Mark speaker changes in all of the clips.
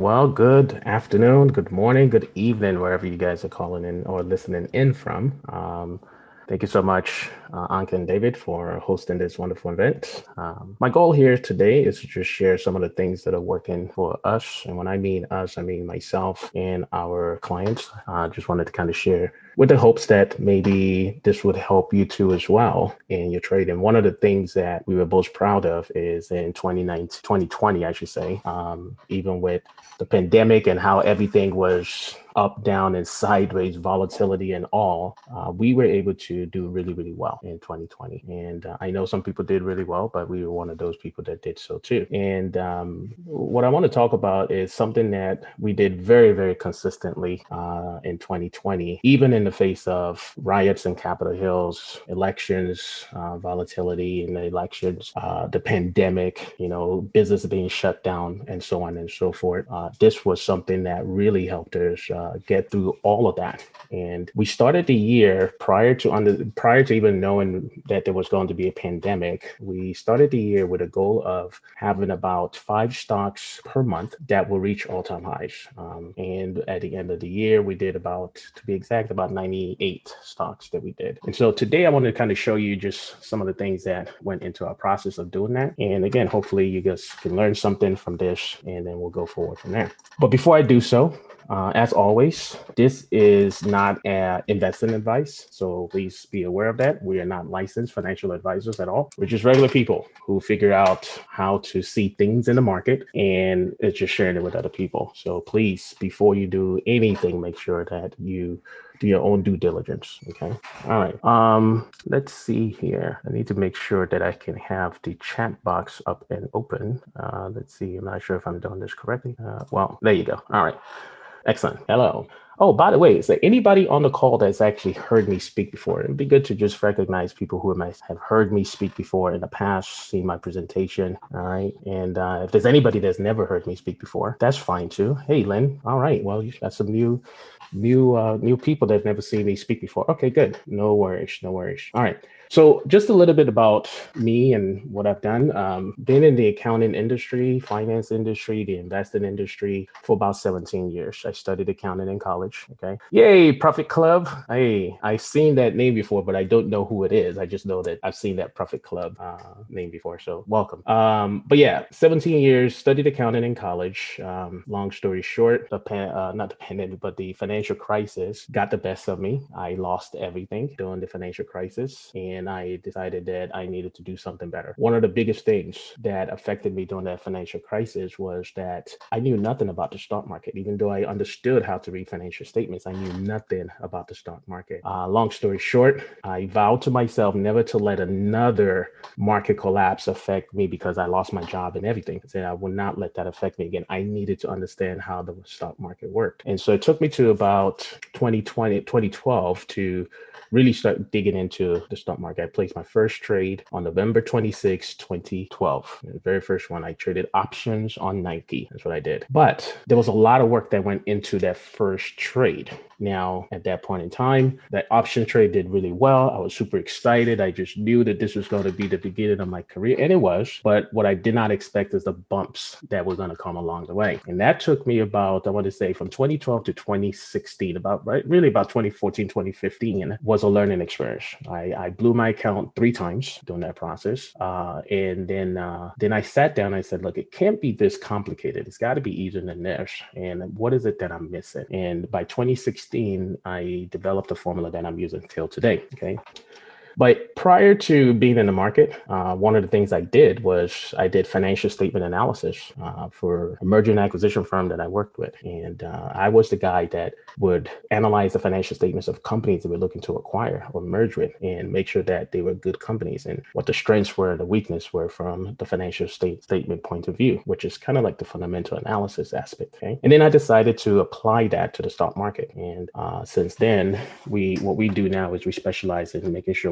Speaker 1: Well, good afternoon, good morning, good evening, wherever you guys are calling in or listening in from. Thank you so much, Anka and David, for hosting this wonderful event. My goal here today is to just share some of the things that are working for us. And when I mean us, I mean myself and our clients. Just wanted to kind of share with the hopes that maybe this would help you too as well in your trade. And one of the things that we were most proud of is in 2019, 2020, I should say, even with the pandemic and how everything was up, down, and sideways, volatility and all, we were able to do really, really well in 2020. And I know some people did really well, but we were one of those people that did so too. And what I want to talk about is something that we did very, very consistently in 2020, even in the face of riots in Capitol Hills, elections, volatility in the elections, the pandemic, business being shut down, and so on and so forth. This was something that really helped us get through all of that. And we started the year prior to even knowing that there was going to be a pandemic. We started the year with a goal of having about 5 stocks per month that will reach all-time highs. And at the end of the year, we did to be exact, about 98 stocks that we did. And so today I want to kind of show you just some of the things that went into our process of doing that. And again, hopefully you guys can learn something from this, and then we'll go forward from there. But before I do so, as always, this is not investing advice, so please be aware of that. We are not licensed financial advisors at all. We're just regular people who figure out how to see things in the market, and it's just sharing it with other people. So please, before you do anything, make sure that you do your own due diligence. Okay. All right. Let's see here. I need to make sure that I can have the chat box up and open. Let's see. I'm not sure if I'm doing this correctly. Well, there you go. All right. Excellent. Hello. Oh, by the way, is there anybody on the call that's actually heard me speak before? It'd be good to just recognize people who might have heard me speak before in the past, seen my presentation. All right. And if there's anybody that's never heard me speak before, that's fine too. Hey, Lynn. All right. Well, you got some new people that have never seen me speak before. Okay, good. No worries. No worries. All right. So just a little bit about me and what I've done. Been in the accounting industry, finance industry, the investing industry for about 17 years. I studied accounting in college. Okay. Yay, Profit Club. Hey, I've seen that name before, but I don't know who it is. I just know that I've seen that Profit Club name before. So welcome. But yeah, 17 years, studied accounting in college. Long story short, not the pandemic, but the financial crisis got the best of me. I lost everything during the financial crisis, and I decided that I needed to do something better. One of the biggest things that affected me during that financial crisis was that I knew nothing about the stock market. Even though I understood how to read financial statements, I knew nothing about the stock market. Long story short, I vowed to myself never to let another market collapse affect me because I lost my job and everything. I said I would not let that affect me again. I needed to understand how the stock market worked. And so it took me to about 2012 to really start digging into the stock market. I placed my first trade on November 26, 2012. The very first one, I traded options on Nike. That's what I did. But there was a lot of work that went into that first trade. Now, at that point in time, that option trade did really well. I was super excited. I just knew that this was going to be the beginning of my career, and it was. But what I did not expect is the bumps that were going to come along the way. And that took me about, I want to say, from 2012 to 2016, about 2014, 2015 was a learning experience. I blew my account 3 times during that process. And then I sat down and I said, look, it can't be this complicated. It's got to be easier than this. And what is it that I'm missing? And by 2016, I developed a formula that I'm using till today. Okay. But prior to being in the market, one of the things I did was I did financial statement analysis for a merger and acquisition firm that I worked with. And I was the guy that would analyze the financial statements of companies that we're looking to acquire or merge with and make sure that they were good companies and what the strengths were and the weakness were from the financial statement point of view, which is kind of like the fundamental analysis aspect. Okay. And then I decided to apply that to the stock market. And since then, what we do now is we specialize in making sure we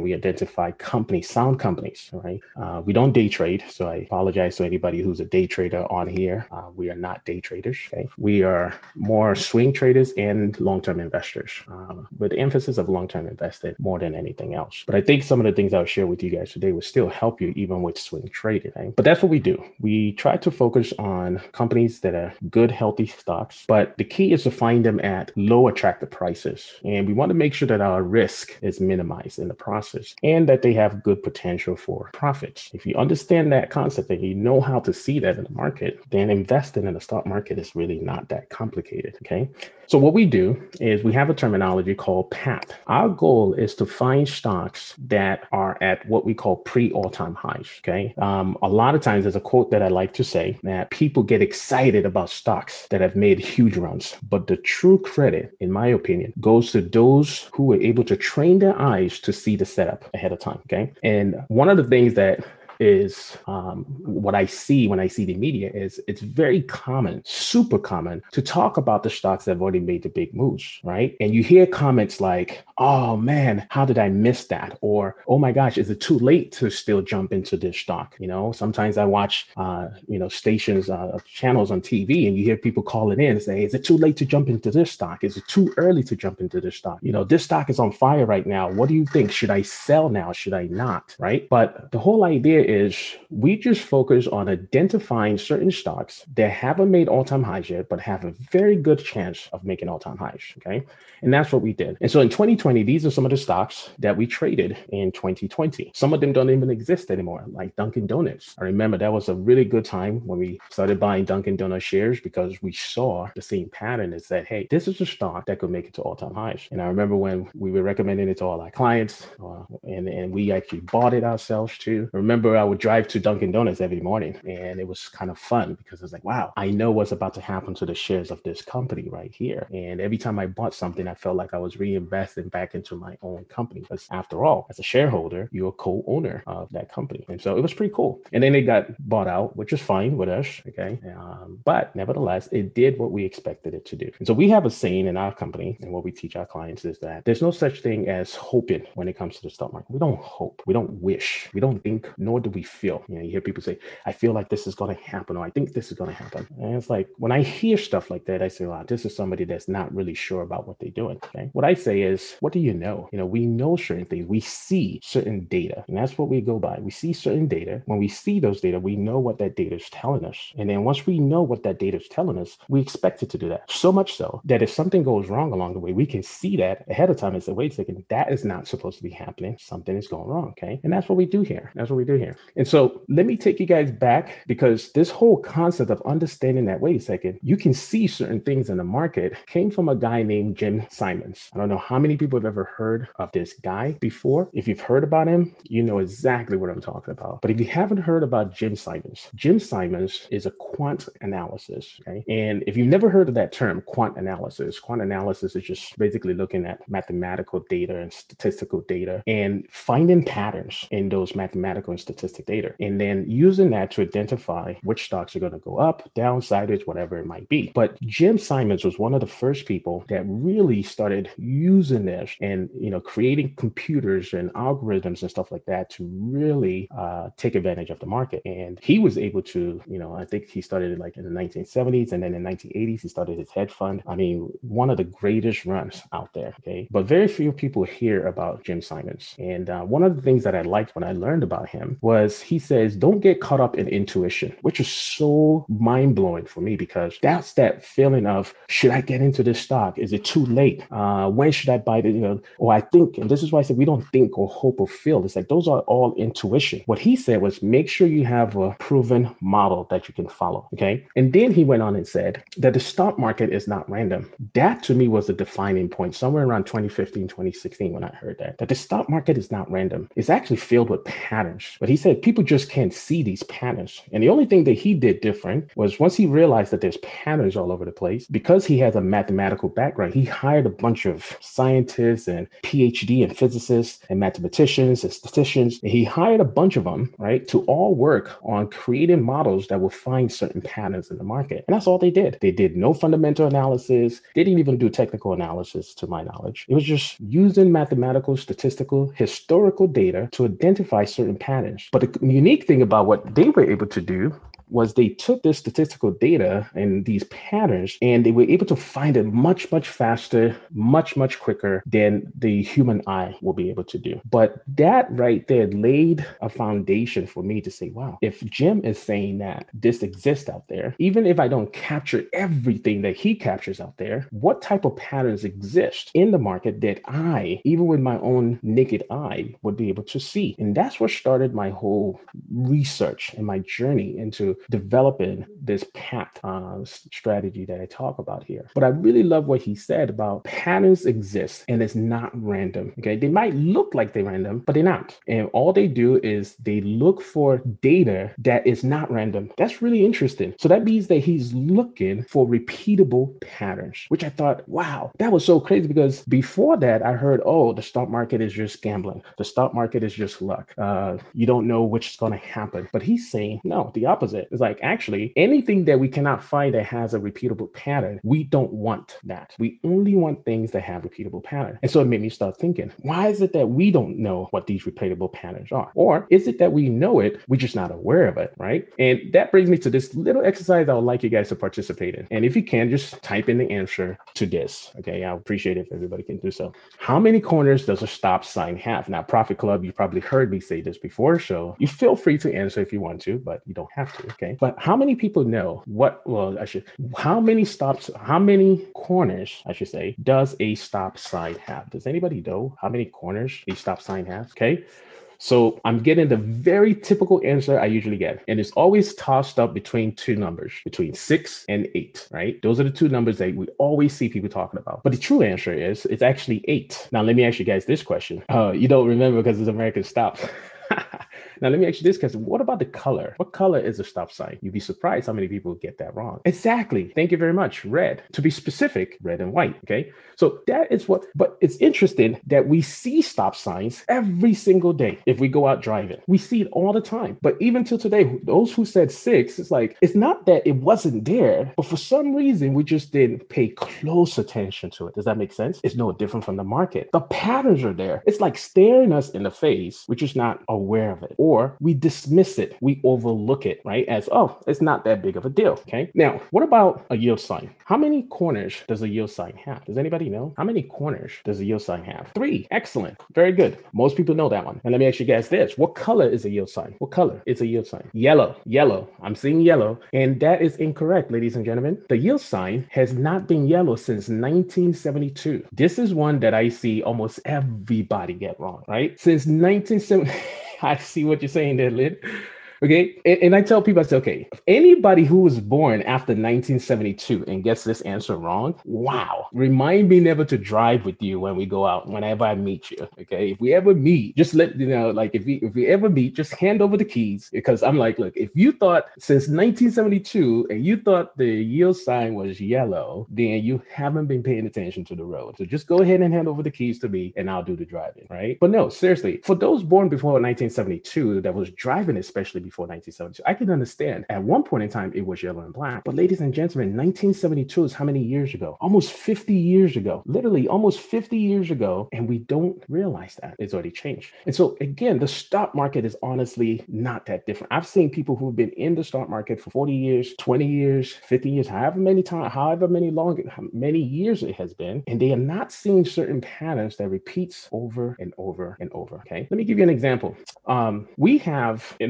Speaker 1: we identify companies, sound companies, right? We don't day trade. So I apologize to anybody who's a day trader on here. We are not day traders. Okay? We are more swing traders and long-term investors, with the emphasis of long-term investing more than anything else. But I think some of the things I'll share with you guys today will still help you even with swing trading. Right? But that's what we do. We try to focus on companies that are good, healthy stocks, but the key is to find them at low attractive prices. And we want to make sure that our risk is minimized in the process and that they have good potential for profits. If you understand that concept and you know how to see that in the market, then investing in the stock market is really not that complicated. Okay. So what we do is we have a terminology called PAT. Our goal is to find stocks that are at what we call pre-all-time highs. Okay. A lot of times there's a quote that I like to say that people get excited about stocks that have made huge runs, but the true credit, in my opinion, goes to those who were able to train their eyes to see the setup ahead of time. Okay. And one of the things that is what I see when I see the media is it's very common, super common to talk about the stocks that have already made the big moves, right? And you hear comments like, oh man, how did I miss that? Or, oh my gosh, is it too late to still jump into this stock? You know, sometimes I watch, stations, channels on TV and you hear people calling in and say, is it too late to jump into this stock? Is it too early to jump into this stock? You know, this stock is on fire right now. What do you think? Should I sell now? Should I not? Right? But the whole idea is we just focus on identifying certain stocks that haven't made all-time highs yet, but have a very good chance of making all-time highs. Okay. And that's what we did. And so in 2020, these are some of the stocks that we traded in 2020. Some of them don't even exist anymore, like Dunkin' Donuts. I remember that was a really good time when we started buying Dunkin' Donuts shares because we saw the same pattern and said, hey, this is a stock that could make it to all-time highs. And I remember when we were recommending it to all our clients and we actually bought it ourselves too. I remember I would drive to Dunkin' Donuts every morning and it was kind of fun because it's like, wow, I know what's about to happen to the shares of this company right here. And every time I bought something, I felt like I was reinvesting back into my own company because after all, as a shareholder, you're a co-owner of that company. And so it was pretty cool. And then it got bought out, which is fine with us. Okay. But nevertheless, it did what we expected it to do. And so we have a saying in our company and what we teach our clients is that there's no such thing as hoping when it comes to the stock market. We don't hope. We don't wish. We don't think, nor do we feel. You know, you hear people say, I feel like this is going to happen, or I think this is going to happen. And it's like, when I hear stuff like that, I say, wow, this is somebody that's not really sure about what they're doing. Okay. What I say is, what do you know? You know, we know certain things. We see certain data, and that's what we go by. We see certain data. When we see those data, we know what that data is telling us. And then once we know what that data is telling us, we expect it to do that. So much so that if something goes wrong along the way, we can see that ahead of time and say, wait a second, that is not supposed to be happening. Something is going wrong. Okay. And that's what we do here. That's what we do here. And so let me take you guys back, because this whole concept of understanding that, wait a second, you can see certain things in the market came from a guy named Jim Simons. I don't know how many people have ever heard of this guy before. If you've heard about him, you know exactly what I'm talking about. But if you haven't heard about Jim Simons is a quant analysis. Okay. And if you've never heard of that term, quant analysis is just basically looking at mathematical data and statistical data and finding patterns in those mathematical and statistic data, and then using that to identify which stocks are going to go up, down, sideways, whatever it might be. But Jim Simons was one of the first people that really started using this and, you know, creating computers and algorithms and stuff like that to really take advantage of the market. And he was able to, you know, I think he started it like in the 1970s, and then in the 1980s, he started his hedge fund. I mean, one of the greatest runs out there. Okay. But very few people hear about Jim Simons. And one of the things that I liked when I learned about him was he says, don't get caught up in intuition, which is so mind blowing for me, because that's that feeling of, should I get into this stock? Is it too late? When should I buy it? You know, or I think, and this is why I said we don't think or hope or feel. It's like those are all intuition. What he said was, make sure you have a proven model that you can follow. Okay. And then he went on and said that the stock market is not random. That to me was a defining point somewhere around 2015, 2016 when I heard that the stock market is not random. It's actually filled with patterns. But he said people just can't see these patterns. And the only thing that he did different was once he realized that there's patterns all over the place, because he has a mathematical background, he hired a bunch of scientists and PhD and physicists and mathematicians and statisticians. And he hired a bunch of them, right, to all work on creating models that will find certain patterns in the market. And that's all they did. They did no fundamental analysis. They didn't even do technical analysis, to my knowledge. It was just using mathematical, statistical, historical data to identify certain patterns. But the unique thing about what they were able to do was they took this statistical data and these patterns, and they were able to find it much, much faster, much, much quicker than the human eye will be able to do. But that right there laid a foundation for me to say, wow, if Jim is saying that this exists out there, even if I don't capture everything that he captures out there, what type of patterns exist in the market that I, even with my own naked eye, would be able to see? And that's what started my whole research and my journey into developing this path strategy that I talk about here. But I really love what he said about patterns exist and it's not random. Okay, they might look like they're random, but they're not. And all they do is they look for data that is not random. That's really interesting. So that means that he's looking for repeatable patterns, which I thought, wow, that was so crazy, because before that I heard, oh, the stock market is just gambling. The stock market is just luck. You don't know which is going to happen. But he's saying, no, the opposite. It's like, actually, anything that we cannot find that has a repeatable pattern, we don't want that. We only want things that have repeatable pattern. And so it made me start thinking, why is it that we don't know what these repeatable patterns are? Or is it that we know it, we're just not aware of it, right? And that brings me to this little exercise I would like you guys to participate in. And if you can, just type in the answer to this. Okay, I appreciate it if everybody can do so. How many corners does a stop sign have? Now, Profit Club, you probably heard me say this before, so you feel free to answer if you want to, but you don't have to. Okay, but how many people know how many corners, I should say, does a stop sign have? Does anybody know how many corners a stop sign has? Okay, so I'm getting the very typical answer I usually get. And it's always tossed up between two numbers, between 6 and 8, right? Those are the two numbers that we always see people talking about. But the true answer is it's actually 8. Now, let me ask you guys this question. You don't remember because it's American Stop. Now, let me ask you this question. What about the color? What color is a stop sign? You'd be surprised how many people get that wrong. Exactly. Thank you very much. Red. To be specific, red and white. Okay. So that is what, but it's interesting that we see stop signs every single day. If we go out driving, we see it all the time. But even till today, those who said 6, it's like, it's not that it wasn't there, but for some reason, we just didn't pay close attention to it. Does that make sense? It's no different from the market. The patterns are there. It's like staring us in the face. We're just not aware of it. Or we dismiss it, we overlook it, right? As, oh, it's not that big of a deal, okay? Now, what about a yield sign? How many corners does a yield sign have? Does anybody know? How many corners does a yield sign have? 3. Excellent. Very good. Most people know that one. And let me ask you guys this. What color is a yield sign? What color is a yield sign? Yellow. Yellow. I'm seeing yellow. And that is incorrect, ladies and gentlemen. The yield sign has not been yellow since 1972. This is one that I see almost everybody get wrong, right? Since 1970. I see what you're saying there, Lynn. Okay. And I tell people, I say, okay, if anybody who was born after 1972 and gets this answer wrong, wow, remind me never to drive with you when we go out, whenever I meet you. Okay. If we ever meet, just let, like if we ever meet, just hand over the keys, because I'm like, look, if you thought since 1972 and you thought the yield sign was yellow, then you haven't been paying attention to the road. So just go ahead and hand over the keys to me and I'll do the driving. Right. But no, seriously, for those born before 1972 that was driving, especially before 1972. I can understand at one point in time it was yellow and black. But ladies and gentlemen, 1972 is how many years ago? Almost 50 years ago. Literally almost 50 years ago. And we don't realize that it's already changed. And so again, the stock market is honestly not that different. I've seen people who've been in the stock market for 40 years, 20 years, 50 years, however many years it has been, and they are not seeing certain patterns that repeats over and over and over. Okay. Let me give you an example. We have in a model that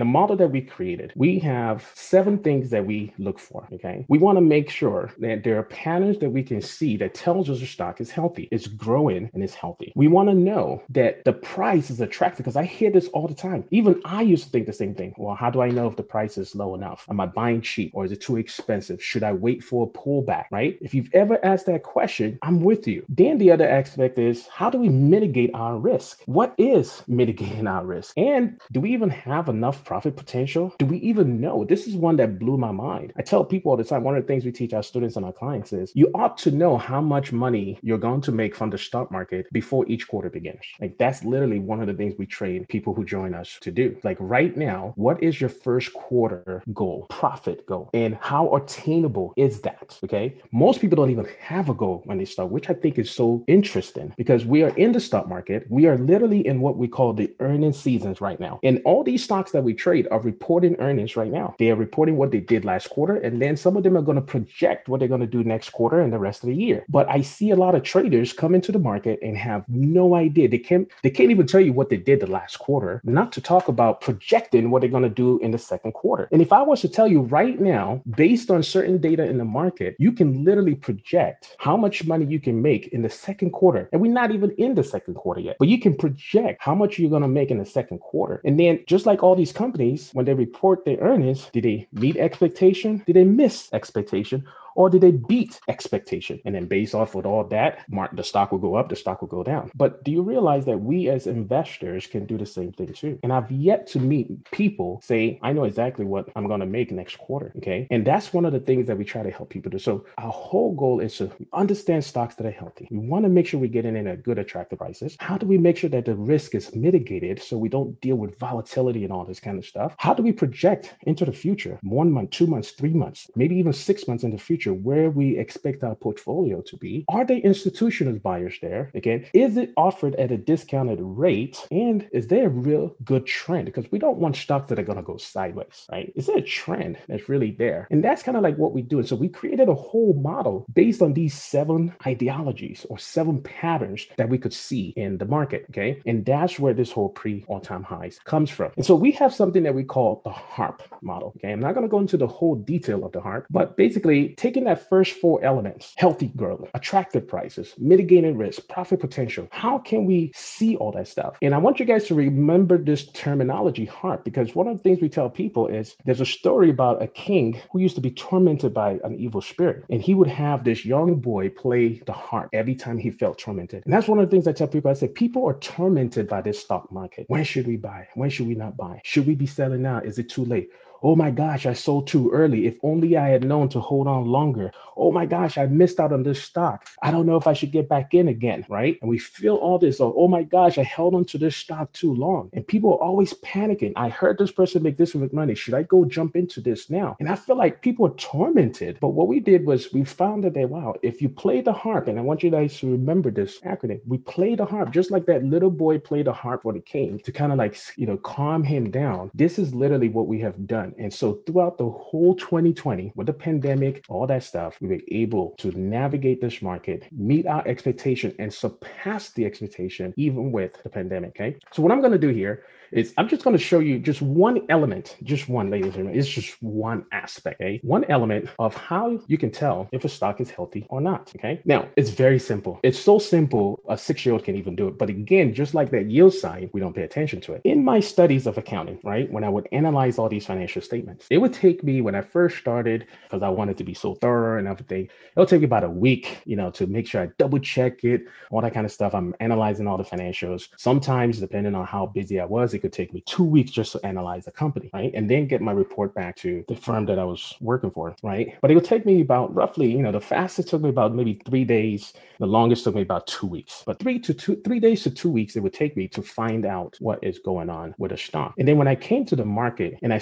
Speaker 1: that we created, we have 7 things that we look for, okay? We want to make sure that there are patterns that we can see that tells us the stock is healthy, it's growing, and it's healthy. We want to know that the price is attractive, because I hear this all the time. Even I used to think the same thing. Well, how do I know if the price is low enough? Am I buying cheap, or is it too expensive? Should I wait for a pullback, right? If you've ever asked that question, I'm with you. Then the other aspect is, how do we mitigate our risk? What is mitigating our risk? And do we even have enough profit potential? Do we even know? This is one that blew my mind. I tell people all the time, one of the things we teach our students and our clients is you ought to know how much money you're going to make from the stock market before each quarter begins. Like, that's literally one of the things we train people who join us to do. Like, right now, what is your first quarter goal, profit goal, and how attainable is that? Okay. Most people don't even have a goal when they start, which I think is so interesting, because we are in the stock market. We are literally in what we call the earning seasons right now. And all these stocks that we trade are reporting earnings right now. They are reporting what they did last quarter. And then some of them are going to project what they're going to do next quarter and the rest of the year. But I see a lot of traders come into the market and have no idea. They can't even tell you what they did the last quarter, not to talk about projecting what they're going to do in the second quarter. And if I was to tell you right now, based on certain data in the market, you can literally project how much money you can make in the second quarter. And we're not even in the second quarter yet, but you can project how much you're going to make in the second quarter. And then just like all these companies, when they report their earnings, did they meet expectation? Did they miss expectation? Or did they beat expectation? And then based off of all that, the stock will go up, the stock will go down. But do you realize that we as investors can do the same thing too? And I've yet to meet people say, I know exactly what I'm going to make next quarter. Okay. And that's one of the things that we try to help people do. So our whole goal is to understand stocks that are healthy. We want to make sure we're getting in at good, attractive prices. How do we make sure that the risk is mitigated so we don't deal with volatility and all this kind of stuff? How do we project into the future, 1 month, 2 months, 3 months, maybe even 6 months in the future, where we expect our portfolio to be? Are there institutional buyers there? Again, is it offered at a discounted rate? And is there a real good trend? Because we don't want stocks that are going to go sideways, right? Is there a trend that's really there? And that's kind of like what we do. And so we created a whole model based on these 7 ideologies or 7 patterns that we could see in the market, okay? And that's where this whole pre-all-time highs comes from. And so we have something that we call the HARP model, okay? I'm not going to go into the whole detail of the HARP, but basically taking that first 4 elements: healthy growth, attractive prices, mitigating risk, profit potential. How can we see all that stuff? And I want you guys to remember this terminology, HARP, because one of the things we tell people is there's a story about a king who used to be tormented by an evil spirit. And he would have this young boy play the harp every time he felt tormented. And that's one of the things I tell people. I say, people are tormented by this stock market. When should we buy? When should we not buy? Should we be selling now? Is it too late? Oh my gosh, I sold too early. If only I had known to hold on longer. Oh my gosh, I missed out on this stock. I don't know if I should get back in again, right? And we feel all this. Oh my gosh, I held on to this stock too long. And people are always panicking. I heard this person make this with money. Should I go jump into this now? And I feel like people are tormented. But what we did was we found that, wow, if you play the harp, and I want you guys to remember this acronym, we play the harp just like that little boy played the harp for the king to kind of like, calm him down. This is literally what we have done. And so throughout the whole 2020, with the pandemic, all that stuff, we were able to navigate this market, meet our expectation, and surpass the expectation even with the pandemic. Okay. So what I'm going to do here is I'm just going to show you just one element, just one, ladies and gentlemen. It's just one aspect, okay? One element of how you can tell if a stock is healthy or not, okay? Now, it's very simple. It's so simple, a 6-year-old can even do it. But again, just like that yield sign, we don't pay attention to it. In my studies of accounting, right, when I would analyze all these financial statements, it would take me, when I first started, because I wanted to be so thorough and everything, it'll take me about a week, to make sure I double check it, all that kind of stuff. I'm analyzing all the financials. Sometimes, depending on how busy I was, it could take me 2 weeks just to analyze the company, right? And then get my report back to the firm that I was working for, right? But it would take me about roughly, the fastest took me about maybe 3 days. The longest took me about 2 weeks. But 3 days to 2 weeks, it would take me to find out what is going on with a stock. And then when I came to the market and I started trying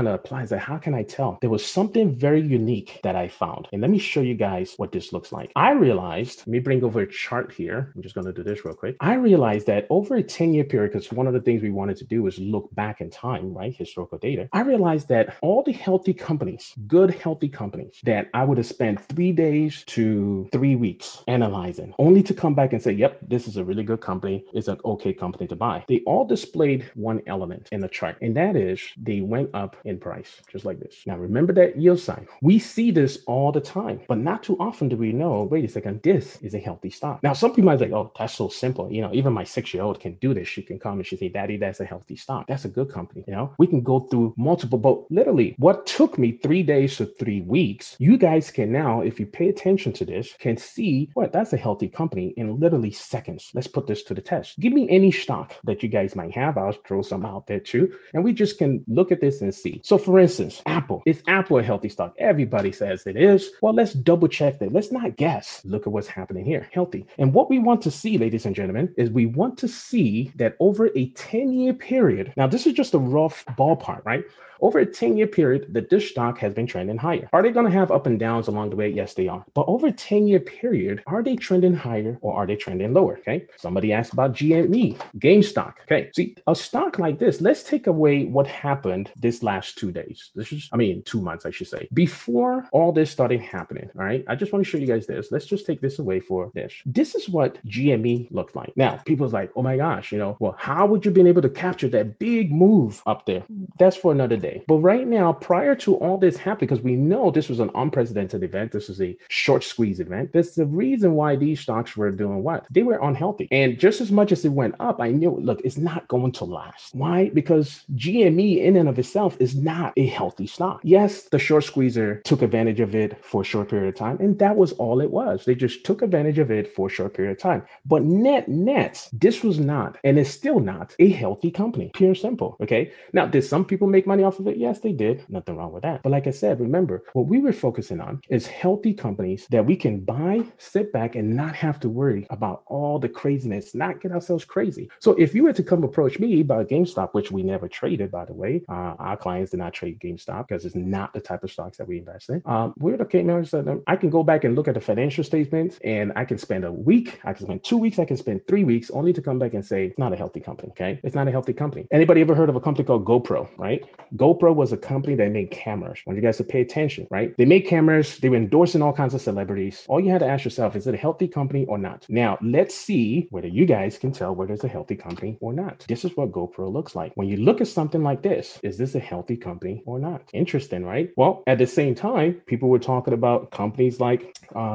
Speaker 1: to apply is that how can I tell? There was something very unique that I found. And let me show you guys what this looks like. I realized, let me bring over a chart here. I'm just going to do this real quick. I realized that over a 10-year period, because one of the things we wanted to do is look back in time, right? Historical data. I realized that all the healthy companies, good healthy companies that I would have spent 3 days to 3 weeks analyzing, only to come back and say, yep, this is a really good company. It's an okay company to buy. They all displayed one element in the chart, and that is they went up in price, just like this. Now, remember that yield sign. We see this all the time, but not too often do we know, wait a second, this is a healthy stock. Now, some people might say, oh, that's so simple. Even my 6-year-old can do this. She can come and she say, Daddy, that's a healthy stock. That's a good company. We can go through multiple, but literally what took me 3 days to 3 weeks, you guys can now, if you pay attention to this, can see what that's a healthy company in literally seconds. Let's put this to the test. Give me any stock that you guys might have. I'll throw some out there too. And we just can look at this and see. So for instance, Apple. Is Apple a healthy stock? Everybody says it is. Well, let's double check that. Let's not guess. Look at what's happening here. Healthy. And what we want to see, ladies and gentlemen, is we want to see that over a 10-year period. Now, this is just a rough ballpark, right? Over a 10-year period, the dish stock has been trending higher. Are they going to have up and downs along the way? Yes, they are. But over a 10-year period, are they trending higher or are they trending lower? Okay. Somebody asked about GME, GameStop. Okay. See, a stock like this, let's take away what happened this last 2 days. 2 months, I should say, before all this started happening. All right. I just want to show you guys this. Let's just take this away for this. This is what GME looked like. Now, people's like, oh my gosh, well, how would you been able to capture that big move up there? That's for another day. But right now, prior to all this happening, because we know this was an unprecedented event, this was a short squeeze event. That's the reason why these stocks were doing what? They were unhealthy. And just as much as it went up, I knew, look, it's not going to last. Why? Because GME in and of itself is not a healthy stock. Yes, the short squeezer took advantage of it for a short period of time, and that was all it was. They just took advantage of it for a short period of time. But net, this was not, and is still not, a healthy company. Pure and simple. Okay. Now, did some people make money off of it? Yes, they did. Nothing wrong with that. But like I said, remember, what we were focusing on is healthy companies that we can buy, sit back, and not have to worry about all the craziness, not get ourselves crazy. So if you were to come approach me about GameStop, which we never traded, by the way, our clients did not trade GameStop because it's not the type of stocks that we invest in. We were okay, man. I can go back and look at the financial statements, and I can spend a week, I can spend 2 weeks, I can spend 3 weeks only to come back and say it's not a healthy company. Okay, it's not a healthy company. Anybody ever heard of a company called GoPro? Right? GoPro was a company that made cameras. I want you guys to pay attention, right? They made cameras. They were endorsing all kinds of celebrities. All you had to ask yourself, is it a healthy company or not? Now, let's see whether you guys can tell whether it's a healthy company or not. This is what GoPro looks like. When you look at something like this, is this a healthy company or not? Interesting, right? Well, at the same time, people were talking about companies like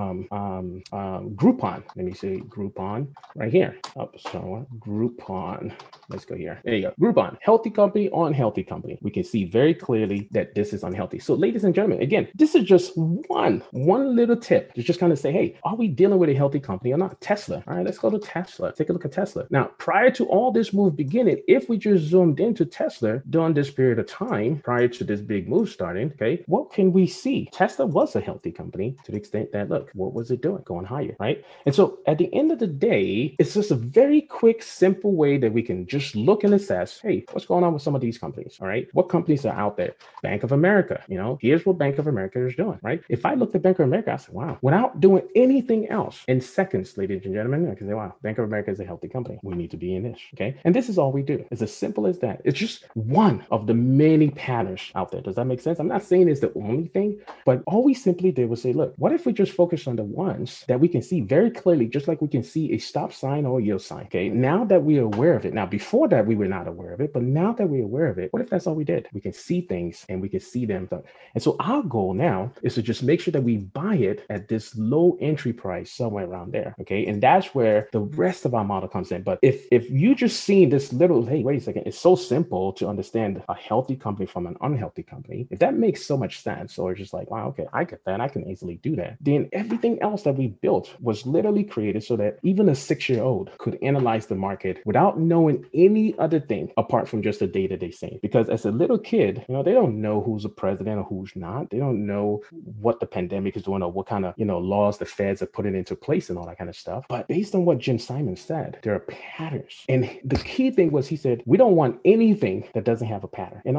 Speaker 1: Groupon. Let me see Groupon right here. Groupon. Let's go here. There you go. Groupon, healthy company or unhealthy company? We can see very clearly that this is unhealthy. So ladies and gentlemen, again, this is just one little tip to just kind of say, hey, are we dealing with a healthy company or not? Tesla. All right, let's go to Tesla. Take a look at Tesla. Now, prior to all this move beginning, if we just zoomed into Tesla during this period of time, prior to this big move starting, okay, what can we see? Tesla was a healthy company to the extent that, look, what was it doing? Going higher, right? And so at the end of the day, it's just a very quick, simple way that we can just look and assess, hey, what's going on with some of these companies, all right? What companies are out there? Bank of America, here's what Bank of America is doing, right? If I looked at Bank of America, I said, wow, without doing anything else, in seconds, ladies and gentlemen, I can say, wow, Bank of America is a healthy company. We need to be in this, okay? And this is all we do. It's as simple as that. It's just one of the many patterns out there. Does that make sense? I'm not saying it's the only thing, but all we simply did was say, look, what if we just focus on the ones that we can see very clearly, just like we can see a stop sign or a yield sign, okay? Now that we're aware of it, now before that we were not aware of it, but now that we're aware of it, what if that's all we did? We can see things and we can see them. And so our goal now is to just make sure that we buy it at this low entry price somewhere around there, okay? And that's where the rest of our model comes in. But if you just seen this little, hey, wait a second, it's so simple to understand a healthy company from an unhealthy company. If that makes so much sense, or just like, wow, okay, I get that, I can easily do that, then everything else that we built was literally created so that even a 6-year-old could analyze the market without knowing any other thing apart from just the data they see. Because as a little kid, they don't know who's a president or who's not. They don't know what the pandemic is doing or what kind of, laws the feds are putting into place and all that kind of stuff. But based on what Jim Simon said, there are patterns. And the key thing was, he said, we don't want anything that doesn't have a pattern. And all we did was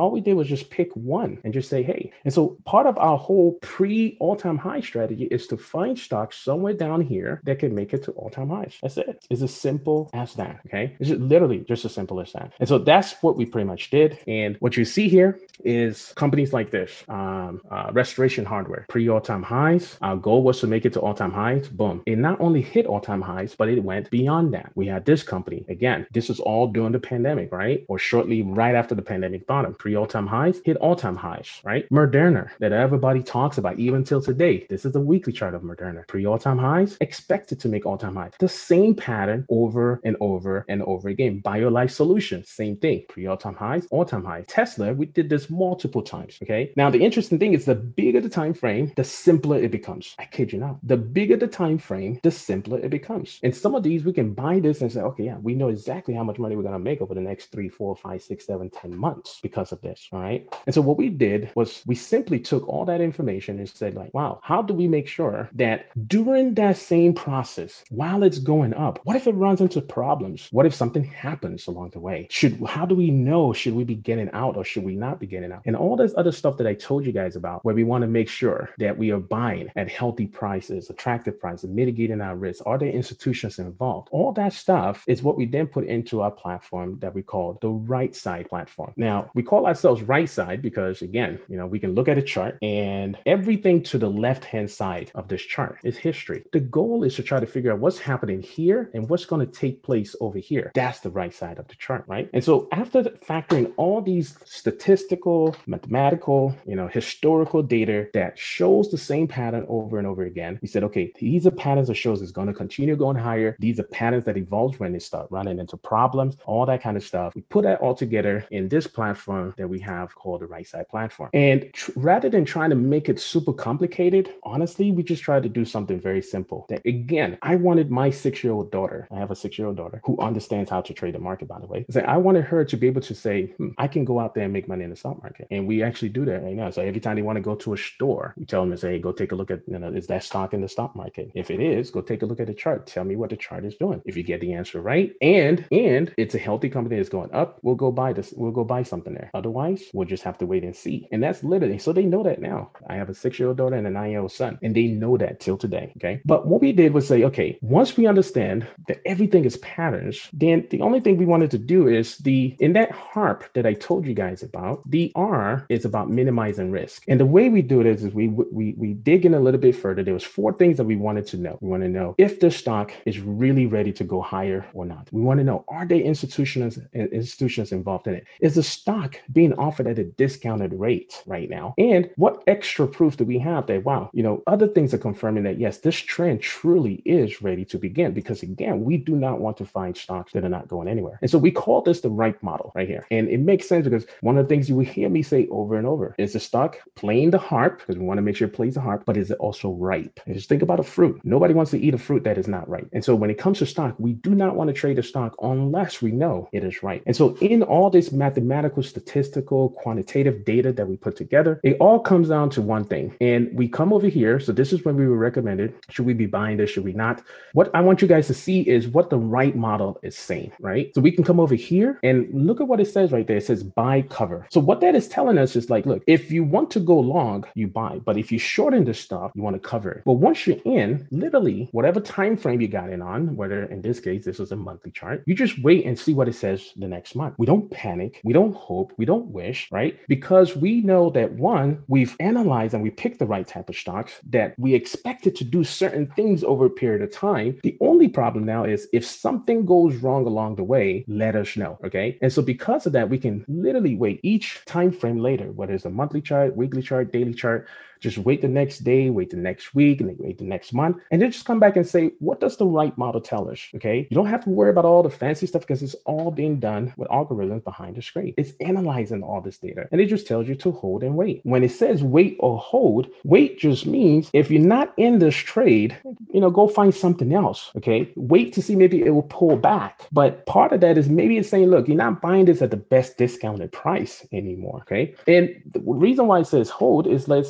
Speaker 1: is just pick one and just say, hey. And so part of our whole pre all-time high strategy is to find stocks somewhere down here that can make it to all-time highs. That's it. It's as simple as that. Okay. It's just literally just as simple as that. And so that's what we pretty much did. And what you see here is companies like this, Restoration Hardware, pre all-time highs. Our goal was to make it to all-time highs. Boom. It not only hit all-time highs, but it went beyond that. We had this company. Again, this is all during the pandemic, right? Or shortly right after the pandemic bottom. Pre all-time highs, hit all-time highs, right? Moderna, that everybody talks about even till today. This is the weekly chart of Moderna. Pre all-time highs, expected to make all-time highs. The same pattern over and over and over again. BioLife Solutions, same thing. Pre all-time highs, all-time highs. Tesla, we did this multiple times. Okay. Now the interesting thing is the bigger the time frame, the simpler it becomes. I kid you not. The bigger the time frame, the simpler it becomes. And some of these we can buy this and say, okay, yeah, we know exactly how much money we're going to make over the next 3, 4, 5, 6, 7, 10 months because of this. All right. And so what we did was we simply took all that information and said, like, wow, how do we make sure that during that same process, while it's going up, what if it runs into problems? What if something happens along the way? How do we know? Should we be getting out or should we not be getting out? And all this other stuff that I told you guys about, where we want to make sure that we are buying at healthy prices, attractive prices, mitigating our risk. Are there institutions involved? All that stuff is what we then put into our platform that we call the Right Side platform. Now, we call ourselves Right Side because, again, we can look at a chart and everything to the left-hand side of this chart is history. The goal is to try to figure out what's happening here and what's going to take place over here. That's the right side of the chart, right? And so after factoring all these statistical, mathematical, historical data that shows the same pattern over and over again, we said, okay, these are patterns that shows it's going to continue going higher. These are patterns that evolve when they start running into problems, all that kind of stuff. We put that all together in this platform that we have called the Right Side platform. And rather than trying to make it super complicated, honestly, we just tried to do something very simple. That again, I wanted my 6-year-old daughter, I have a 6-year-old daughter who understands how to trade the market, by the way. So I wanted her to be able to say, I can go out there and make money in the stock market. And we actually do that right now. So every time they want to go to a store, we tell them to say, hey, go take a look at, is that stock in the stock market? If it is, go take a look at the chart. Tell me what the chart is doing. If you get the answer right, and it's a healthy company that's going up, we'll go buy this. We'll go buy something there. Otherwise, we'll just have to wait and see. And that's literally, so they know that now. I have a 6-year-old daughter and a 9-year-old son, and they know that till today. Okay. But what we did was say, okay, once we understand that everything is patterns, then the only thing we wanted to do is in that HARP that I told you guys about, the R is about minimizing risk. And the way we do it is we dig in a little bit further. There was 4 things that we wanted to know. We want to know if the stock is really ready to go higher or not. We want to know, are there institutions involved in it? Is the stock being offered at a discounted rate right now? And what extra proof do we have that, wow, other things are confirming that, yes, this trend truly is ready to begin? Because again, we do not want to find stocks that are not going anywhere. And so we call this the right model right here. And it makes sense because one of the things you will hear me say over and over is the stock playing the harp, because we want to make sure it plays the harp, but is it also ripe? And just think about a fruit. Nobody wants to eat a fruit that is not ripe. And so when it comes to stock, we do not want to trade a stock unless we know it is ripe. And so in all this mathematical, statistical, quantitative data that we put together, it all comes down to one thing. And we come over here. So this is when we were recommended. Should we be buying this? Should we not? What I want you guys to see is what the right model is saying, right? So we can come over here and look at what it says right there. It says buy cover. So what that is telling us is like, look, if you want to go long, you buy. But if you shorten the stock, you want to cover it. But once you're in, literally, whatever time frame you got in on, whether in this case, this was a monthly chart, you just wait and see what it says the next month. We don't panic. We don't hope. We don't wish, right? Because we know that one, we've analyzed and we picked the right type of stocks that we expected to do certain things over a period of time. The only problem now is if something goes wrong along the way, let us know, okay? And so because of that, we can literally wait each time frame later, whether it's a monthly chart, weekly chart, daily chart, just wait the next day, wait the next week, and then wait the next month, and then just come back and say, what does the right model tell us? Okay. You don't have to worry about all the fancy stuff because it's all being done with algorithms behind the screen. It's analyzing all this data, and it just tells you to hold and wait. When it says wait or hold, wait just means if you're not in this trade, go find something else. Okay. Wait to see maybe it will pull back. But part of that is maybe it's saying, look, you're not buying this at the best discounted price anymore. Okay. And the reason why it says hold is, let's say you're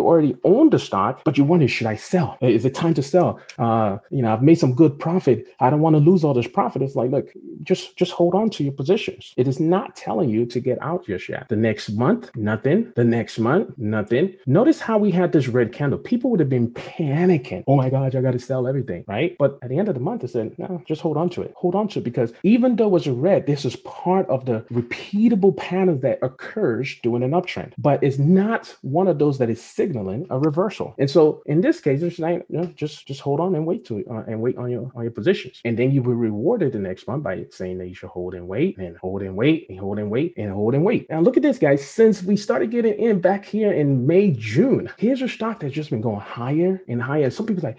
Speaker 1: already own the stock, but you wonder, should I sell? Is it time to sell? I've made some good profit. I don't want to lose all this profit. It's like, look, just hold on to your positions. It is not telling you to get out just yet. The next month, nothing. The next month, nothing. Notice how we had this red candle. People would have been panicking. Oh my gosh, I got to sell everything, right? But at the end of the month, it said, no, just hold on to it. Hold on to it, because even though it's a red, this is part of the repeatable pattern that occurs during an uptrend, but it's not one of those that is signaling a reversal. And so in this case, it's like, just hold on and wait to it, and wait on your positions, and then you will be rewarded the next month by saying that you should hold and wait, and hold and wait, and hold and wait, and hold and wait. Now look at this, guys. Since we started getting in back here in May, June, here's a stock that's just been going higher and higher. Some people like,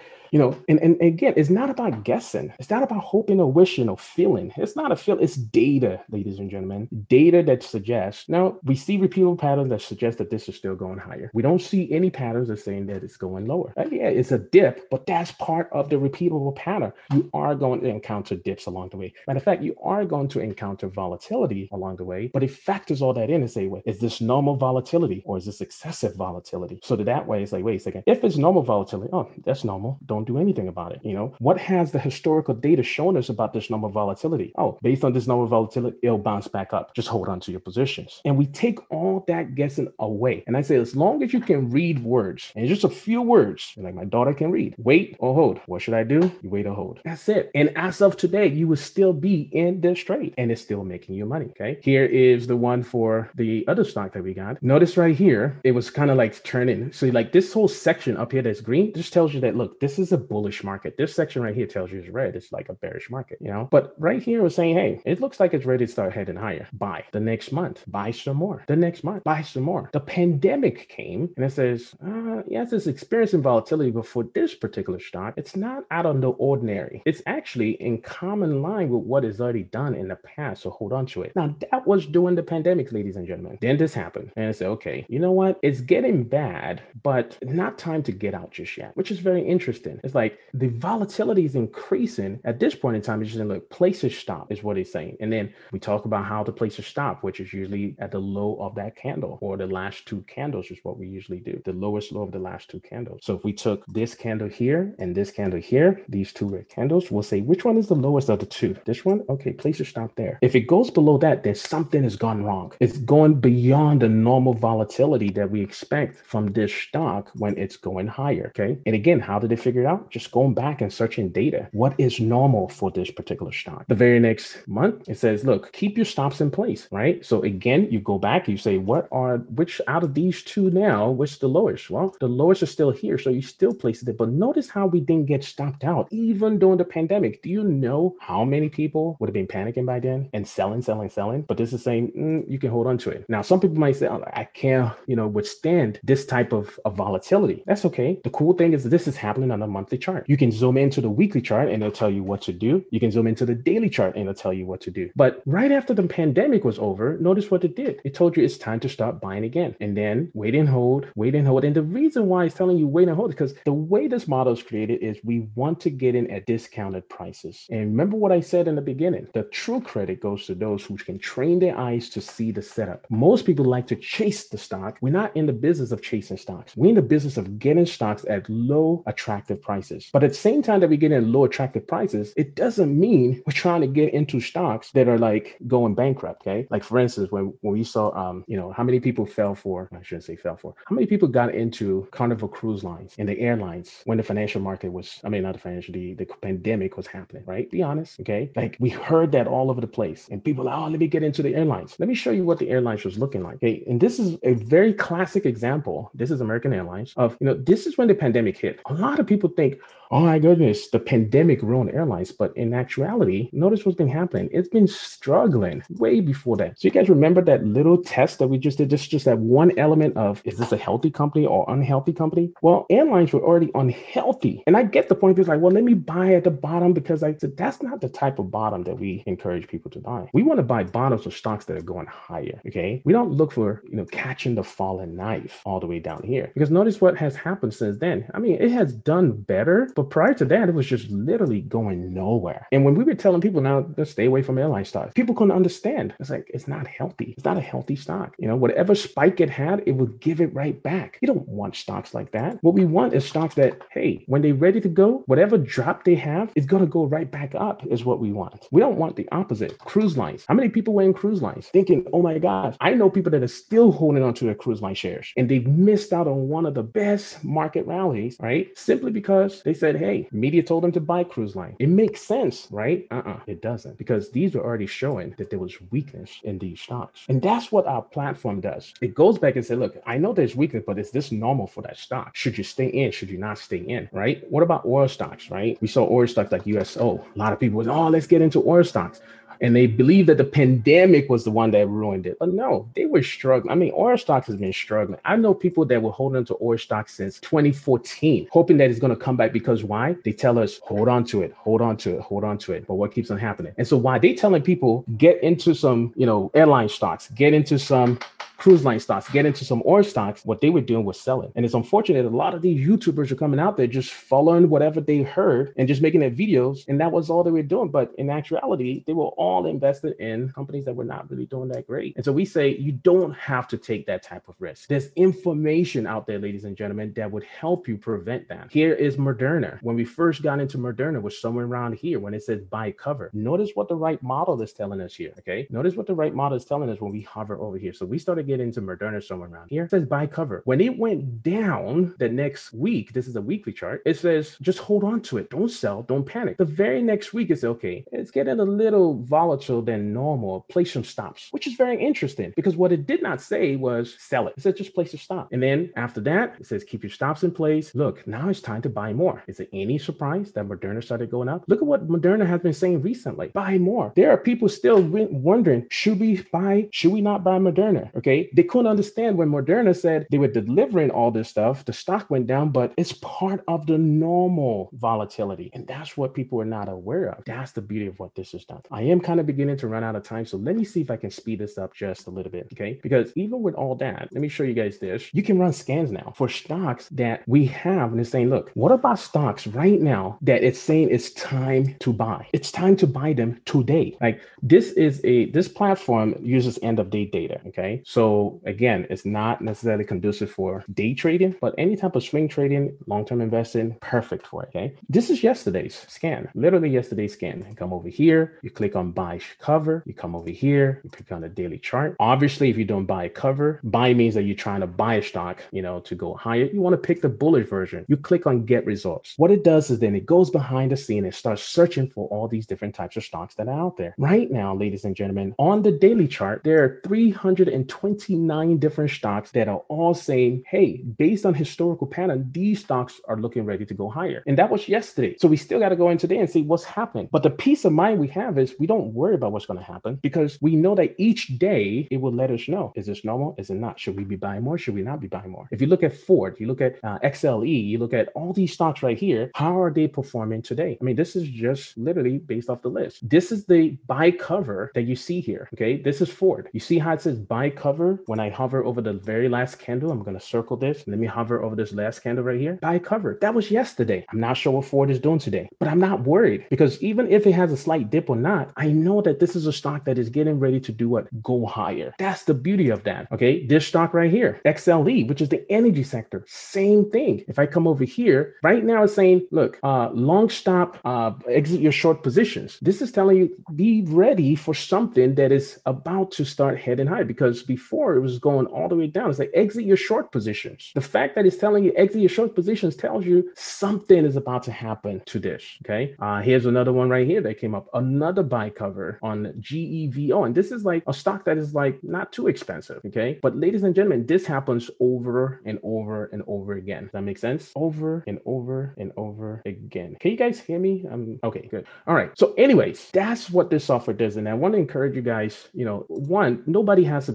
Speaker 1: and again, it's not about guessing. It's not about hoping or wishing or feeling. It's not a feel. It's data, ladies and gentlemen. Data that suggests. Now, we see repeatable patterns that suggest that this is still going higher. We don't see any patterns that saying that it's going lower. Yeah, it's a dip, but that's part of the repeatable pattern. You are going to encounter dips along the way. Matter of fact, you are going to encounter volatility along the way, but it factors all that in and say, well, is this normal volatility or is this excessive volatility? So that way, it's like, wait a second. If it's normal volatility, oh, that's normal. Don't do anything about it. What has the historical data shown us about this normal volatility? Oh, based on this normal volatility, it'll bounce back up. Just hold on to your positions. And we take all that guessing away. And I say, as long as you can read words, and just a few words, like my daughter can read, wait or hold. What should I do? You wait or hold. That's it. And as of today, you will still be in this trade and it's still making you money. Okay. Here is the one for the other stock that we got. Notice right here, it was kind of like turning. So like this whole section up here that's green just tells you that, look, this is a bullish market. This section right here tells you it's red. It's like a bearish market, but right here was saying, hey, it looks like it's ready to start heading higher. Buy the next month, buy some more. The next month, buy some more. The pandemic came and it says, yes, it's experiencing volatility, but for this particular stock, it's not out of the ordinary. It's actually in common line with what is already done in the past. So hold on to it. Now that was during the pandemic, ladies and gentlemen. Then this happened and I said, okay, you know what? It's getting bad, but not time to get out just yet, which is very interesting. It's like the volatility is increasing at this point in time. It's just like place a stop is what it's saying. And then we talk about how to place a stop, which is usually at the low of that candle, or the last two candles is what we usually do. The lowest low of the last two candles. So if we took this candle here and this candle here, these two red candles, we'll say, which one is the lowest of the two? This one? Okay, place a stop there. If it goes below that, then something has gone wrong. It's going beyond the normal volatility that we expect from this stock when it's going higher. Okay. And again, how did they figure it out? Just going back and searching data. What is normal for this particular stock? The very next month, it says, look, keep your stops in place, right? So again, you go back, you say, which out of these two now, which is the lowest? Well, the lowest is still here. So you still place it. But notice how we didn't get stopped out, even during the pandemic. Do you know how many people would have been panicking by then and selling? But this is saying, you can hold on to it. Now, some people might say, oh, I can't, withstand this type of volatility. That's okay. The cool thing is this is happening on a monthly chart. You can zoom into the weekly chart and it'll tell you what to do. You can zoom into the daily chart and it'll tell you what to do. But right after the pandemic was over, notice what it did. It told you it's time to start buying again. And then wait and hold. And the reason why it's telling you wait and hold is because the way this model is created is we want to get in at discounted prices. And remember what I said in the beginning, the true credit goes to those who can train their eyes to see the setup. Most people like to chase the stock. We're not in the business of chasing stocks. We're in the business of getting stocks at low attractive prices. But at the same time that we get in low attractive prices, it doesn't mean we're trying to get into stocks that are like going bankrupt. Okay. Like for instance, when we saw, how many people how many people got into Carnival Cruise Lines and the airlines when the financial market was, the pandemic was happening, right? Be honest. Okay. Like we heard that all over the place and people are, let me get into the airlines. Let me show you what the airlines was looking like. Okay. And this is a very classic example. This is American Airlines of, this is when the pandemic hit. A lot of people think, oh my goodness, the pandemic ruined airlines. But in actuality, notice what's been happening. It's been struggling way before that. So you guys remember that little test that we just did? Just that one element of, is this a healthy company or unhealthy company? Well, airlines were already unhealthy. And I get the point. It's like, well, let me buy at the bottom because I said, that's not the type of bottom that we encourage people to buy. We want to buy bottoms of stocks that are going higher. Okay. We don't look for, catching the falling knife all the way down here, because notice what has happened since then. It has done better, But prior to that, it was just literally going nowhere. And when we were telling people now, let's stay away from airline stocks, people couldn't understand. It's like, it's not healthy. It's not a healthy stock. Whatever spike it had, it would give it right back. You don't want stocks like that. What we want is stocks that, hey, when they're ready to go, whatever drop they have is going to go right back up is what we want. We don't want the opposite. Cruise lines. How many people were in cruise lines thinking, oh my gosh, I know people that are still holding on to their cruise line shares and they've missed out on one of the best market rallies, right? Simply because they said, hey, media told them to buy cruise line. It makes sense, right? It doesn't, because these are already showing that there was weakness in these stocks. And that's what our platform does. It goes back and says, look, I know there's weakness, but is this normal for that stock? Should you stay in? Should you not stay in, right? What about oil stocks, right? We saw oil stocks like USO. A lot of people was, oh, let's get into oil stocks. And they believe that the pandemic was the one that ruined it. But no, they were struggling. I mean, oil stocks has been struggling. I know people that were holding on to oil stocks since 2014, hoping that it's going to come back, because why? They tell us, hold on to it, hold on to it, hold on to it. But what keeps on happening? And so why they telling people, get into some, airline stocks, get into some cruise line stocks, get into some oil stocks, what they were doing was selling. And it's unfortunate a lot of these YouTubers are coming out there just following whatever they heard and just making their videos. And that was all they were doing. But in actuality, they were all invested in companies that were not really doing that great. And so we say, you don't have to take that type of risk. There's information out there, ladies and gentlemen, that would help you prevent that. Here is Moderna. When we first got into Moderna, it was somewhere around here when it says buy cover. Notice what the right model is telling us here, okay? Notice what the right model is telling us when we hover over here. So we started getting into Moderna somewhere around here. It says buy cover. When it went down the next week, this is a weekly chart, it says just hold on to it. Don't sell, don't panic. The very next week, it's okay. It's getting a little volatile than normal. Place some stops, which is very interesting, because what it did not say was sell it. It said just place a stop. And then after that, it says keep your stops in place. Look, now it's time to buy more. Is it any surprise that Moderna started going up? Look at what Moderna has been saying recently. Buy more. There are people still wondering, should we not buy Moderna? Okay. They couldn't understand when Moderna said they were delivering all this stuff. The stock went down, but it's part of the normal volatility. And that's what people are not aware of. That's the beauty of what this has done. I am kind of beginning to run out of time. So let me see if I can speed this up just a little bit. Okay. Because even with all that, let me show you guys this. You can run scans now for stocks that we have. And it's saying, look, what about stocks right now that it's saying it's time to buy? It's time to buy them today. Like this platform uses end of day data. Okay. So again, it's not necessarily conducive for day trading, but any type of swing trading, long-term investing, perfect for it. Okay. This is yesterday's scan, literally yesterday's scan. You come over here, you click on buy cover, you come over here, you click on the daily chart. Obviously, if you don't buy cover, buy means that you're trying to buy a stock, to go higher. You want to pick the bullish version. You click on get results. What it does is then it goes behind the scene and starts searching for all these different types of stocks that are out there. Right now, ladies and gentlemen, on the daily chart, there are 329 different stocks that are all saying, hey, based on historical pattern, these stocks are looking ready to go higher. And that was yesterday. So we still got to go in today and see what's happening. But the peace of mind we have is we don't worry about what's going to happen, because we know that each day it will let us know, is this normal? Is it not? Should we be buying more? Should we not be buying more? If you look at Ford, you look at XLE, you look at all these stocks right here, how are they performing today? I mean, this is just literally based off the list. This is the buy cover that you see here. Okay. This is Ford. You see how it says buy cover? When I hover over the very last candle, I'm going to circle this. Let me hover over this last candle right here. Buy cover. That was yesterday. I'm not sure what Ford is doing today, but I'm not worried, because even if it has a slight dip or not, I know that this is a stock that is getting ready to do what? Go higher. That's the beauty of that. Okay. This stock right here, XLE, which is the energy sector, same thing. If I come over here, right now it's saying, look, long stop, exit your short positions. This is telling you, be ready for something that is about to start heading high, because before it was going all the way down. It's like exit your short positions. The fact that it's telling you exit your short positions tells you something is about to happen to this. Okay. Here's another one right here that came up, another buy cover on GEVO. And this is like a stock that is like not too expensive. Okay. But ladies and gentlemen, this happens over and over and over again. Does that make sense? Over and over and over again. Can you guys hear me? Okay, good. All right. So anyways, that's what this software does. And I want to encourage you guys, one, nobody has to be afraid of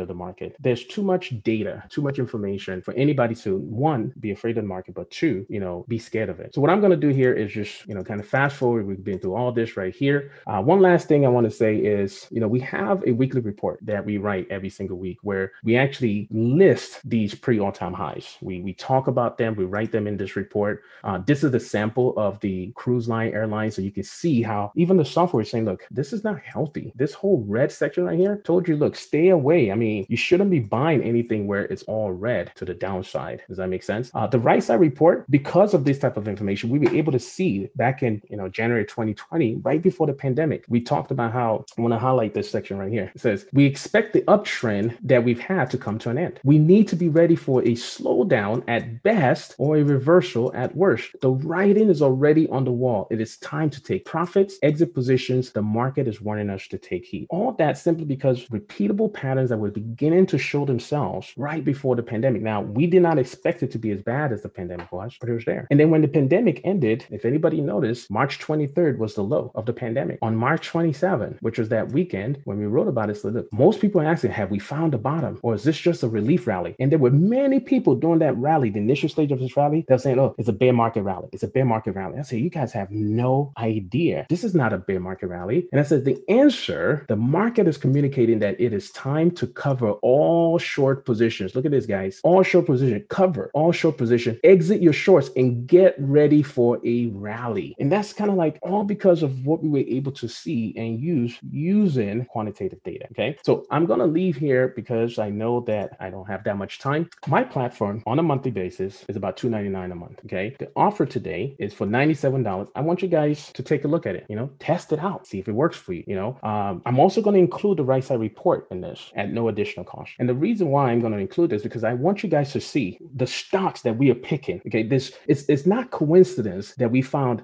Speaker 1: of the market. There's too much data, too much information for anybody to, one, be afraid of the market, but two, be scared of it. So what I'm going to do here is just, kind of fast forward. We've been through all this right here. One last thing I want to say is, we have a weekly report that we write every single week where we actually list these pre-all-time highs. We talk about them. We write them in this report. This is a sample of the cruise line airline. So you can see how even the software is saying, look, this is not healthy. This whole red section right here told you, look, stay away. I mean, you shouldn't be buying anything where it's all red to the downside. Does that make sense? The right side report, because of this type of information, we were able to see back in, January 2020, right before the pandemic, we talked about how, I want to highlight this section right here. It says, we expect the uptrend that we've had to come to an end. We need to be ready for a slowdown at best or a reversal at worst. The writing is already on the wall. It is time to take profits, exit positions. The market is warning us to take heed. All that simply because repeatable patterns that were beginning to show themselves right before the pandemic. Now, we did not expect it to be as bad as the pandemic was, but it was there. And then when the pandemic ended, if anybody noticed, March 23rd was the low of the pandemic. On March 27th, which was that weekend, when we wrote about it, so look, most people are asking, have we found the bottom? Or is this just a relief rally? And there were many people during that rally, the initial stage of this rally, they're saying, oh, it's a bear market rally. It's a bear market rally. I say, you guys have no idea. This is not a bear market rally. And I said, the answer, the market is communicating that it is time to cover all short positions. Look at this, guys. All short position, cover all short position, exit your shorts and get ready for a rally. And that's kind of like all because of what we were able to see and use using quantitative data. Okay. So I'm going to leave here because I know that I don't have that much time. My platform on a monthly basis is about $2.99 a month. Okay. The offer today is for $97. I want you guys to take a look at it, test it out, see if it works for you. I'm also going to include the right side report in this at no additional cost. And the reason why I'm going to include this is because I want you guys to see the stocks that we are picking. Okay. It's not coincidence that we found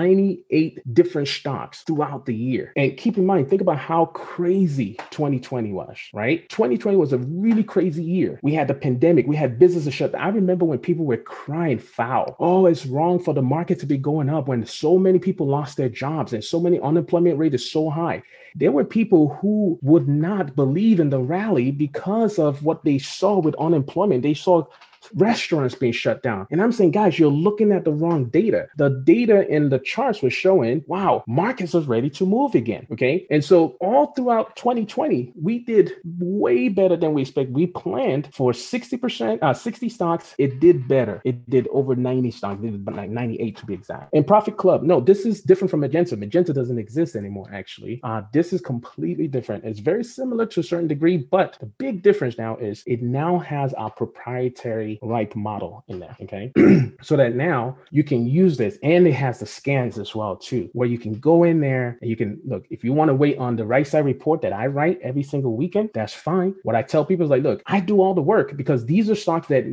Speaker 1: 98 different stocks throughout the year. And keep in mind, think about how crazy 2020 was, right? 2020 was a really crazy year. We had the pandemic. We had businesses shut down. I remember when people were crying foul. Oh, it's wrong for the market to be going up when so many people lost their jobs and so many unemployment rate is so high. There were people who would not believe in the rally because of what they saw with unemployment. They saw restaurants being shut down. And I'm saying, guys, you're looking at the wrong data. The data in the charts was showing, wow, markets are ready to move again. Okay. And so all throughout 2020, we did way better than we expected. We planned for 60%, 60 stocks. It did better. It did over 90 stocks. It did like 98 to be exact. And Profit Club, no, this is different from Magenta. Magenta doesn't exist anymore, actually. This is completely different. It's very similar to a certain degree, but the big difference now is it now has our proprietary right model in there, okay? So that now you can use this, and it has the scans as well too, where you can go in there and you can look, if you want to wait on the right side report that I write every single weekend, that's fine. What I tell people is like, look, I do all the work because these are stocks that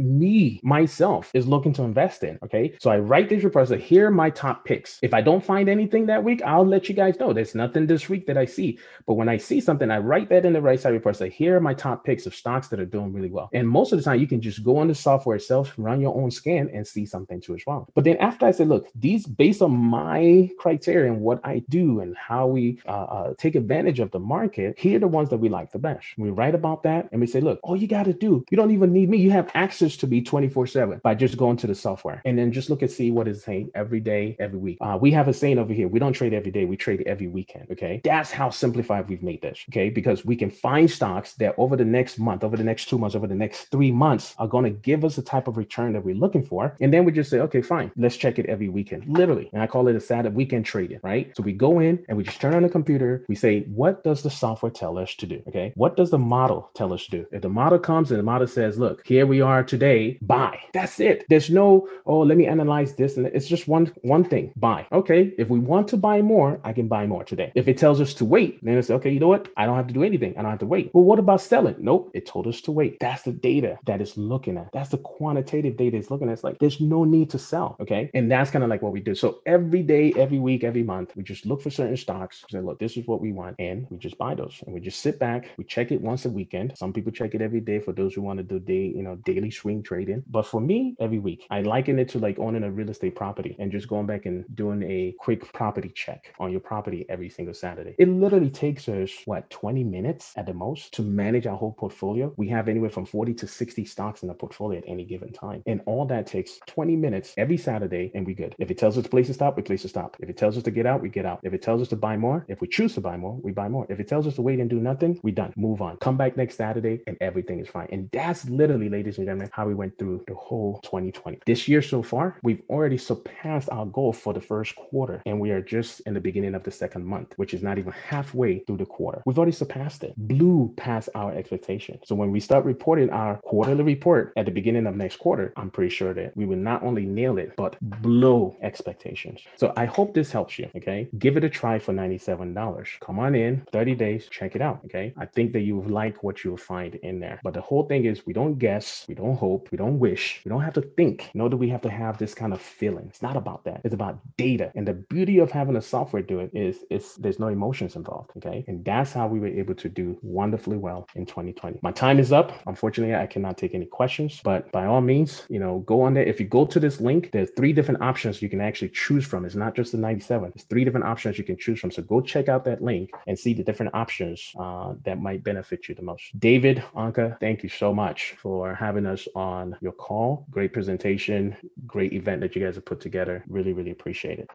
Speaker 1: myself is looking to invest in, okay? So I write this report, so here are my top picks. If I don't find anything that week, I'll let you guys know. There's nothing this week that I see, but when I see something, I write that in the right side report, so here are my top picks of stocks that are doing really well. And most of the time you can just go on the software itself, run your own scan and see something too as well. But then after I said, look, these based on my criteria and what I do and how we take advantage of the market, here are the ones that we like the best. We write about that and we say, look, all you got to do, you don't even need me. You have access to me 24/7 by just going to the software and then just look and see what is saying every day, every week. We have a saying over here, we don't trade every day, we trade every weekend. Okay. That's how simplified we've made this. Okay. Because we can find stocks that over the next month, over the next 2 months, over the next 3 months are going to give us the type of return that we're looking for. And then we just say, okay, fine, let's check it every weekend, literally. And I call it a Saturday weekend trading, right? So we go in and we just turn on the computer. We say, what does the software tell us to do? Okay. What does the model tell us to do? If the model comes and the model says, look, here we are today, buy. That's it. There's no, oh, let me analyze this. And it's just one thing, buy. Okay. If we want to buy more, I can buy more today. If it tells us to wait, then it's okay, you know what? I don't have to do anything. I don't have to wait. Well, what about selling? Nope. It told us to wait. That's the data that it's looking at. That's the quantitative data is looking at. It's like there's no need to sell. Okay. And that's kind of like what we do. So every day, every week, every month, we just look for certain stocks, say, look, this is what we want. And we just buy those. And we just sit back. We check it once a weekend. Some people check it every day for those who want to do daily swing trading. But for me, every week, I liken it to like owning a real estate property and just going back and doing a quick property check on your property every single Saturday. It literally takes us, 20 minutes at the most to manage our whole portfolio. We have anywhere from 40 to 60 stocks in the portfolio at any given time. And all that takes 20 minutes every Saturday and we good. If it tells us to place a stop, we place a stop. If it tells us to get out, we get out. If it tells us to buy more, if we choose to buy more, we buy more. If it tells us to wait and do nothing, we done. Move on. Come back next Saturday and everything is fine. And that's literally, ladies and gentlemen, how we went through the whole 2020. This year so far, we've already surpassed our goal for the first quarter. And we are just in the beginning of the second month, which is not even halfway through the quarter. We've already surpassed it. Blew past our expectation. So when we start reporting our quarterly report at the beginning of next quarter, I'm pretty sure that we will not only nail it, but blow expectations. So I hope this helps you. Okay. Give it a try for $97. Come on in, 30 days, check it out. Okay. I think that you will like what you'll find in there. But the whole thing is we don't guess, we don't hope, we don't wish, we don't have to think, nor do we have to have this kind of feeling. It's not about that. It's about data. And the beauty of having a software do it is there's no emotions involved. Okay. And that's how we were able to do wonderfully well in 2020. My time is up. Unfortunately, I cannot take any questions, but by all means, go on there. If you go to this link, there's 3 different options you can actually choose from. It's not just the 97. There's 3 different options you can choose from. So go check out that link and see the different options that might benefit you the most. David, Anka, thank you so much for having us on your call. Great presentation, great event that you guys have put together. Really, really appreciate it.